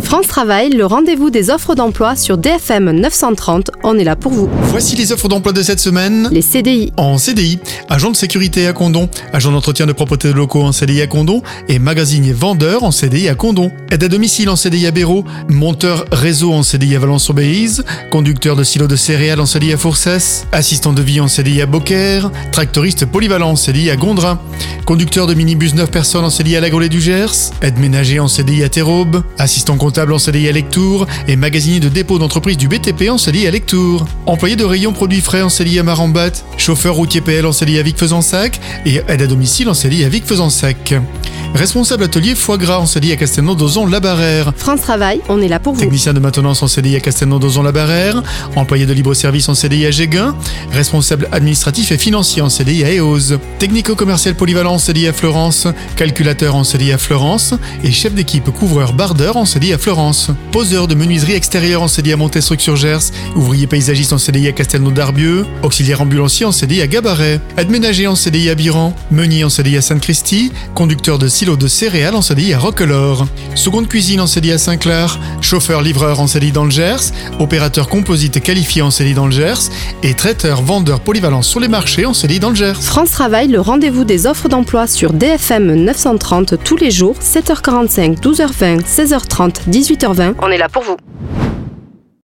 France Travail, le rendez-vous des offres d'emploi sur DFM 930. On est là pour vous. Voici les offres d'emploi de cette semaine. Les CDI. En CDI, agent de sécurité à Condom, agent d'entretien de propreté de locaux en CDI à Condom et magasinier vendeur en CDI à Condom. Aide à domicile en CDI à Béraud, monteur réseau en CDI à Valence-sur-Béise, conducteur de silo de céréales en CDI à Fourcès, assistant de vie en CDI à Beaucaire, tractoriste polyvalent en CDI à Gondrin, conducteur de minibus 9 personnes en CDI à La Grolet du Gers, aide ménager en CDI à Terraube, assistant comptable en CDI à Lectoure et magasinier de dépôt d'entreprise du BTP en CDI à Lectoure. Employé de rayon produits frais en CDI à Marambat, chauffeur routier PL en CDI à Vic-Fezensac et aide à domicile en CDI à Vic-Fezensac. Responsable atelier foie gras en CDI à Castelnau-Dozon-la-Barrère. France Travail, on est là pour vous. Technicien de maintenance en CDI à Castelnau-Dozon-la-Barrère. Employé de libre-service en CDI à Géguin. Responsable administratif et financier en CDI à Eauze. Technico-commercial polyvalent en CDI à Florence. Calculateur en CDI à Florence. Et chef d'équipe couvreur bardeur en CDI à Florence. Poseur de menuiserie extérieure en CDI à Montestruc-sur-Gers. Ouvrier paysagiste en CDI à Castelnau-d'Arbieux. Auxiliaire ambulancier en CDI à Gabaret. Aide ménager en CDI à Biran. Meunier en CDI à Sainte-Christie. Conducteur de silo de céréales en CDI à Roquelaure. Seconde cuisine en CDI à Saint-Clair. Chauffeur-livreur en CDI dans le Gers. Opérateur composite qualifié en CDI dans le Gers. Et traiteur-vendeur polyvalent sur les marchés en CDI dans le Gers. France Travail, le rendez-vous des offres d'emploi sur DFM 930 tous les jours, 7h45, 12h20, 16h30, 18h20. On est là pour vous.